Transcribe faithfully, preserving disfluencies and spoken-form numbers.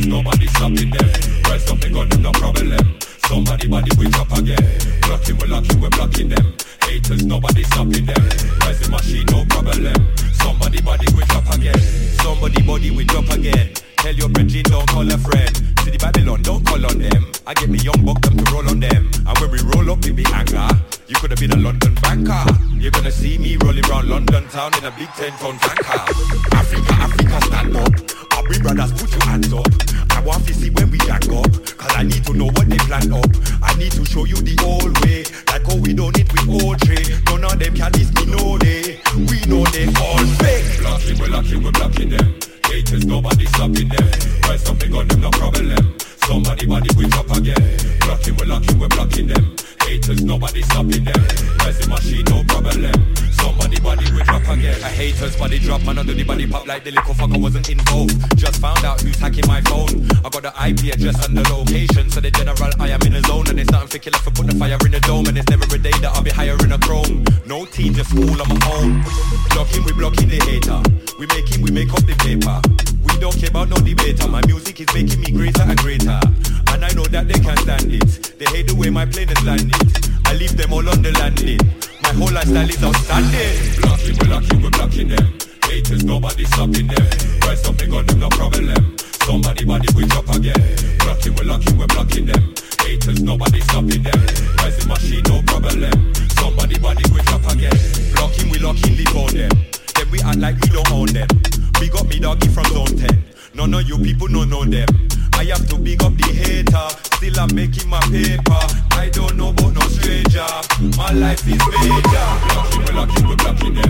nobody stopping them. Rise up, they got them no problem. Somebody body we drop again. Blocking, we're locking, we're blocking them. Haters, nobody stopping them. Rising machine, no problem. Somebody body we drop again. Somebody body we drop again. Tell your brethren, don't call a friend. City Babylon, don't call on them. I get me young buck them to roll on them. And when we roll up, it be anger. You could have been a London banker. You're gonna see me rolling around London town in a big ten-ton tanker. Africa, Africa, stand up. Our big brothers, put your hands up. I want to see when we gang up. Cause I need to know what they plan up. I need to show you the old way. Like how we don't it with old trade. None of them can diss me, no they. We know they all fake. Blocking, we're locking, we're blocking them. Haters, nobody stopping them. Rise up, they got them no problem. Somebody body we drop again. Blocking, we're locking, we're blocking them. Haters, nobody stopping them. Rising machine, no problem. Somebody body we drop again. A haters body drop, man under the body pop like the little fucker wasn't involved. Just found out who's hacking my phone. I got the I P address and the location. So the general, I am in the zone. And it's nothing for killer for put the fire in the dome. And it's never a day that I'll be hiring a chrome. No team, just school on my own. Blocking, we blocking the hater. We making, we make up the paper. We don't care about no debater. My music is making me greater and greater. And I know that they can't stand it. They hate the way my plane is landed. I leave them all on the landing. My whole lifestyle is outstanding. Blocking, we're locking, we're blocking them. Haters, nobody stopping them. Rise up, they got them no problem. Somebody body we drop again. Blocking, we're locking, we're blocking them. Haters, nobody stopping them. Rising machine, no problem. Somebody body we drop again. Blocking, we locking, leave on them. Then we act like we don't own them. Big up me doggy from zone ten. None of you people no know them. I have to big up the hater. Still I'm making my paper. I don't know about no stranger. My life is major. Blocking, we're locking, we're blocking them.